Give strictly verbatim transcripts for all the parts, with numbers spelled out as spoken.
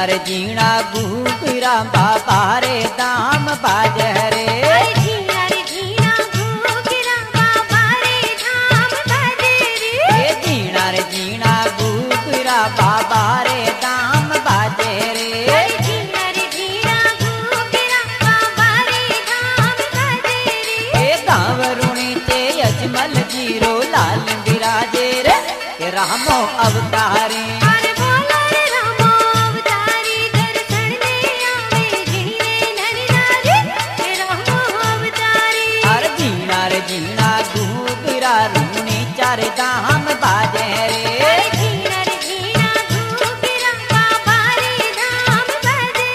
जीणा रे जीणा घूघरा बाबा रे दाम बाजे रे। जीणा रे जीणा घूघरा बाबा रे दाम बाजे रे। जीणा रे जीणा घूघरा बाबा रे दाम बाजे रे। जीणा रे जीणा घूघरा बाबा रे दाम बाजे रे। गांवरुणी ते अजमल जीरो लाल बिराजे रे। रामो अवतारी अरे बोलो रे रामो अवतारी दर्शन दे आवे जीणे नरनारी रे रामो अवतारी। अरे जीणा रे जीणा घूघरा रूणी चार दाम बाजे रे। जीणा रे जीणा घूघरा बाबा रे दाम बाजे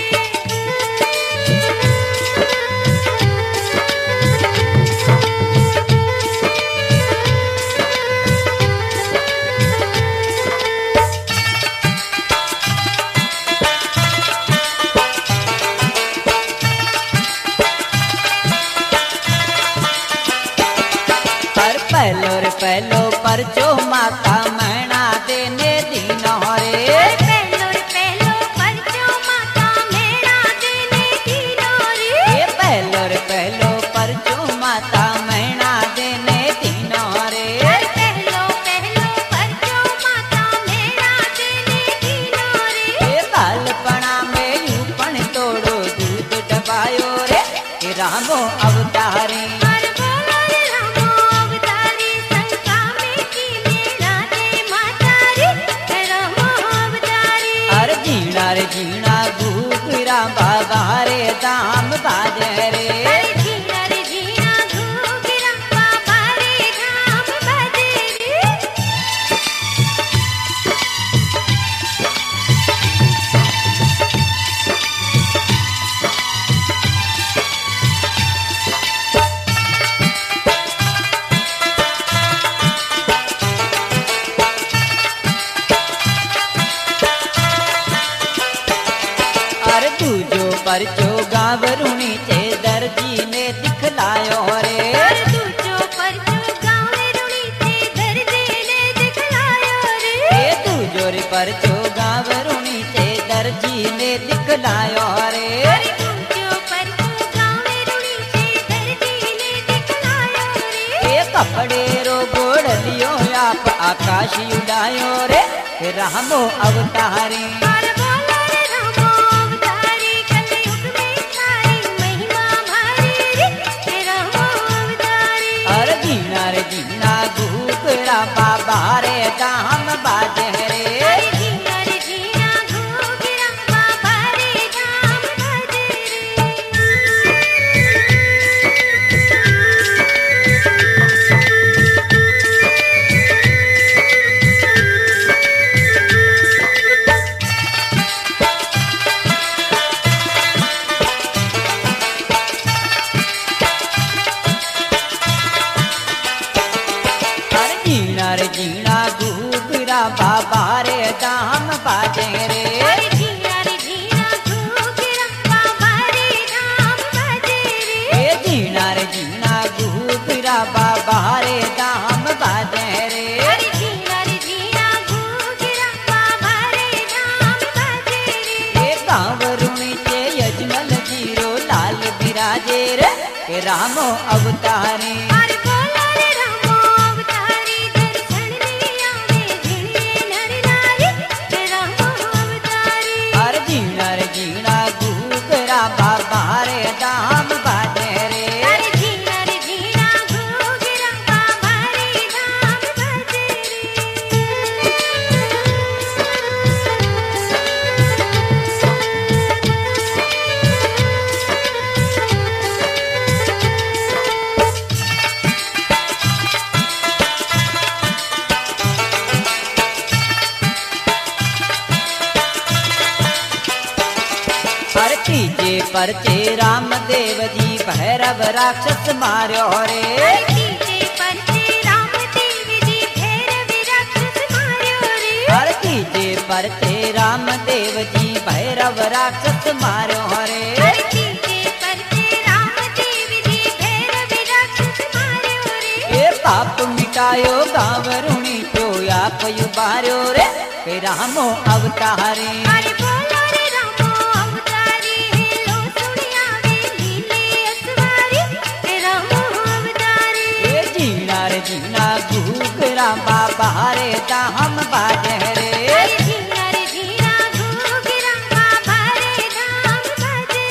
पहलो रे पहलो परचो माता मैना देने दीनो रे। पहलो रे पहलो परचो माता मैना देने दीनो रे। पहलो रे पहलो परचो माता मैना देने दीनो रे। पहलो पहलो परचो माता मैना देने दीनो रे। बालपणा में यूपण तोड़ो दूध डबायो रे। रामो अवतारी अरे बोलो रे रामो अवतारी संका में की मेरा दे मातारी रे रामो अवतारी। अरे जीणा रे जीणा घूघरा बाबा रे दाम बाजे रे। जीणा रे जीणा घूघरा बाबा रे दाम बाजे रे। अरे दूजो परचो गांवरुणी चे दर्जी ने दिखलायो रे। दूजो परचो गांवरुणी चे दर्जी ने दिखलायो रे। दूजो रे परचो गांवरुणी चे दर्जी ने दिखलायो रे। दूजो परचो गांवरुणी चे दर्जी ने दिखलायो रे। कपड़े रो गोड़लियो आप आकाश उड़ायो रे। रामो अवतारी अरे बोलो रे रामो अवतारी कलयुग में थारी महिमा भारी रे रामो अवतारी। अरे जीणा रे जीणा घूघरा बाबा रे दाम बाजे रे। जीणा रे जीणा घूघरा बाबा रे दाम बाजे रे। अरे जीणा रे जीणा घूघरा बाबा रे दाम बाजे रे। जीणा रे जीणा घूघरा बाबा रे दाम बाजे रे। जीणा रे जीणा घूघरा बाबा रे दाम बाजे रे। जीणा रे जीणा घूघरा बाबा रे दाम बाजे रे। गांवरुणी चे अजमल जीरो लाल बिराजे रे। रामो अवतारी अरे बोलो रे रामो अवतारी दर्शन दे आवे जीणे नरनारी रे रामो अवतारी। अरे जीणा रे जीणा घूघरा बाबा रे दाम बाजे रे। जीणा रे जीणा घूघरा बाबा रे दाम बाजे अरे तीजे परचे रामदेव जी भैरव राक्षस मार्यो रे। तीजे परचे रामदेव जी भैरव राक्षस मार्यो रे। अरे तीजे परचे रामदेव जी भैरव राक्षस मार्यो रे। तीजे परचे रामदेव जी भैरव राक्षस मार्यो रे। ये पाप मिटायो गांवरुणी तो आप युबार्यो रे। रामो अवतारी अरे बोलो झीना घूघरा बाबा रे दाम बाजे रे। अरे झीना रे झीना घूघरा बाबा रे दाम बाजे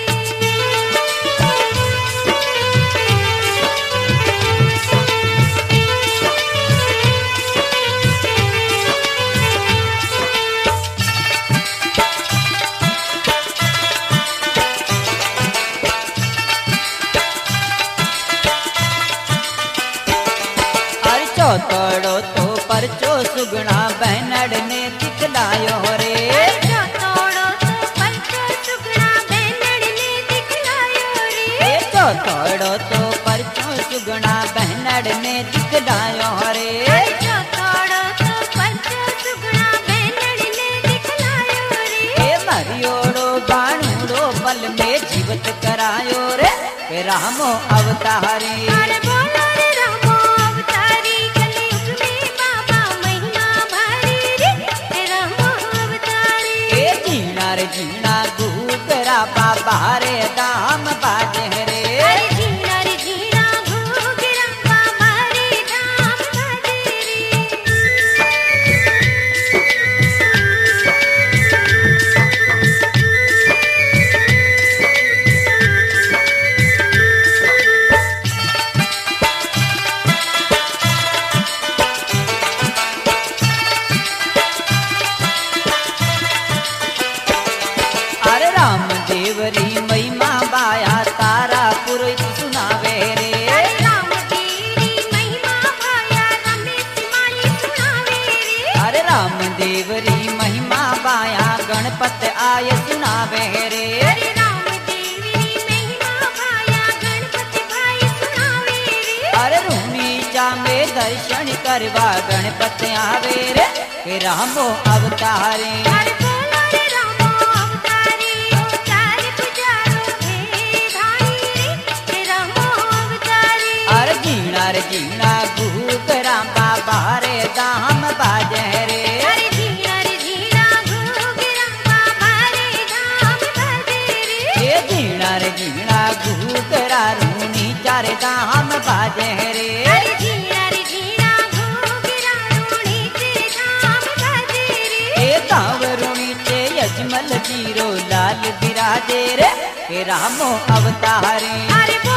अरे चौतड़ो तो परचो सुगना बहनड़ ने दिखलायो रे। जो तोड़ो तो पंचो सुगना बेनड़ ने दिखलायो रे। ए चौतड़ो तो परचो सुगना बहनड़ ने दिखलायो रे। जो तोड़ो तो पंचो सुगना बेनड़ ने दिखलायो रे। ए मरियोड़ो बाणूड़ो पल में जीवत करायो रे। ए रामो अवतारी अरे बोलो रे रामो अवतारी कलयुग में बाबा महिमा भारी रे। हे रामो अवतारी ए झीना रे झीना घूघरा बाबा रे दाम बाजे रे। अरे झीना रे झीना घूघरा बाबा रे दाम बाजे अरे राम देवरी महिमा बाया तारा पुरोहित सुनावे रे। अरे राम तेरी महिमा भाया रमेश माली सुनावे रे। अरे राम देवरी महिमा बाया गणपत आय सुनावे रे। अरे राम तेरी महिमा भाया गणपति भाई सुनावे रे। अरे रूनी जा में दर्शन करवा गणपत आवे रे। हे रामो अवतारे अरे बोलो रे रामो अवतारी उचार पुजारो हे धानी रे। हे रामो अवतारी अरे झीना रे झीना घूघरा बाबा रे दाम बाजे रे। अरे झीना रे झीना घूघरा बाबा रे दाम बाजे रे। ए झीना रे झीना घूघरा रूनी चारे दाम बाजे रे। अरे झीना रे झीना घूघरा रूणी तेरे धाम बाजे रे। ए कांवरुणी चे यजमल जीरो लाल बिराजे रे। हे रामो अवतारे अरे